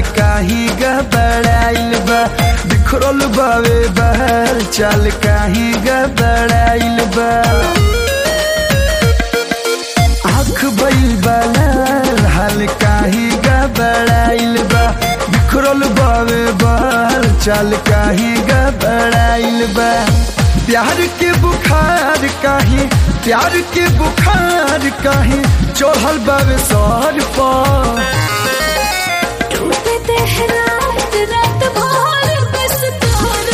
काही गबड़ाइल बा बिखरल बावे बहर चाल काही गबड़ाइल बा आँख भइल बा लाल हाल काही गबड़ाइल बा बिखरल बावे बहर चाल काही गबड़ाइल बा प्यार के बुखार काही प्यार के बुखार काही चढ़ल बावे सर पर टूटते हैं रात रात भर बस तोर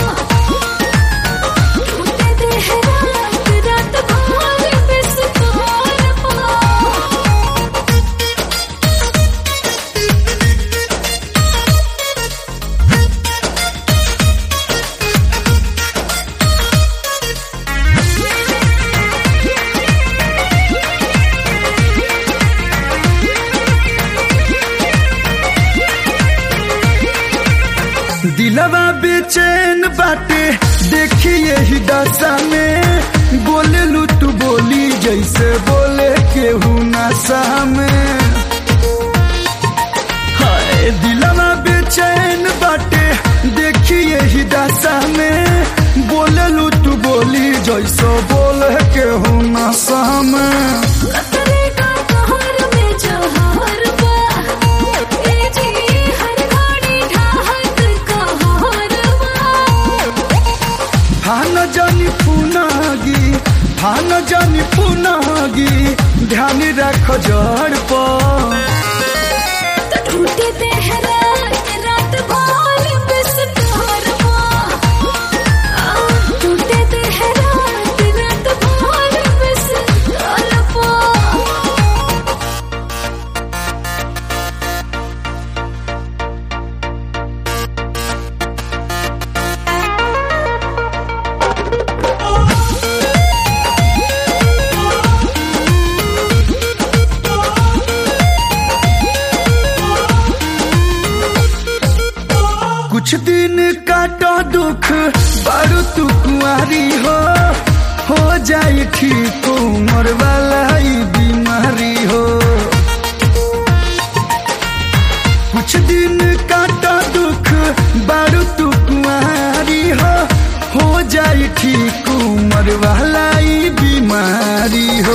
टूटते हैं रात रात भर बस तोर दिलवा बेचैन बाटे देखिए ही दशा में बोले लू तू बोली जैसे बोले केहू नशा में हाय दिलवा बेचैन बाटे देखिए ही दशा में बोले लू तू बोली जैसे बोले केहू नशा में भान जानी पुनागी ध्यान रख जड़ पर टूटते हैं रात भर बस तोर टूटते हैं रात भर बस तोर कुछ दिन काटो दुख बारू तू कुंवारी हो जाए ठीक उम्र वाला ही बीमारी हो कुछ दिन काटो दुख बारू तू कुंवारी हो जाए ठीक उम्र वाला ही बीमारी हो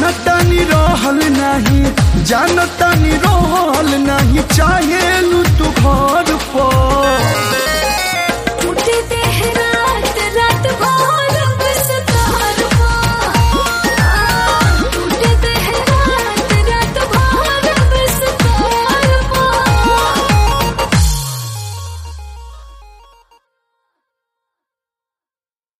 जानतानी रहल नहीं चाहे लू तू